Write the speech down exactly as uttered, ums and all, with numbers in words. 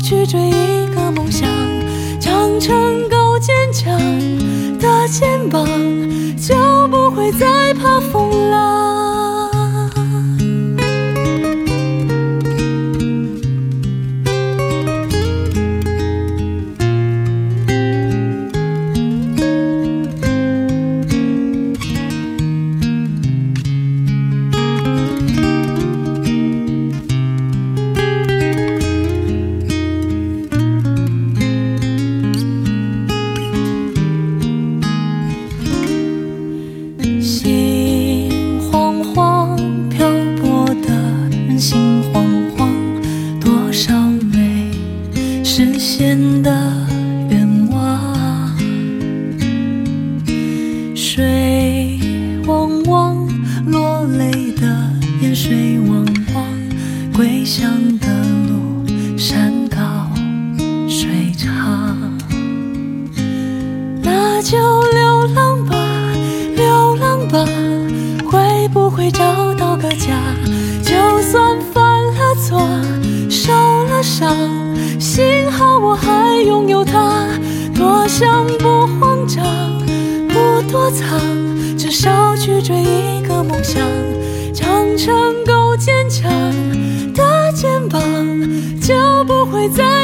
去追一个梦想，长成够坚强的肩膀，就不会再怕风浪。实现的愿望，水汪汪，落泪的眼水汪汪，归乡的路山高水长，那就流浪吧，流浪吧，会不会找到个家？就算犯了错，受了伤，幸好我还拥有它，多想不慌张，不躲藏，至少去追一个梦想，长成够坚强的肩膀，就不会再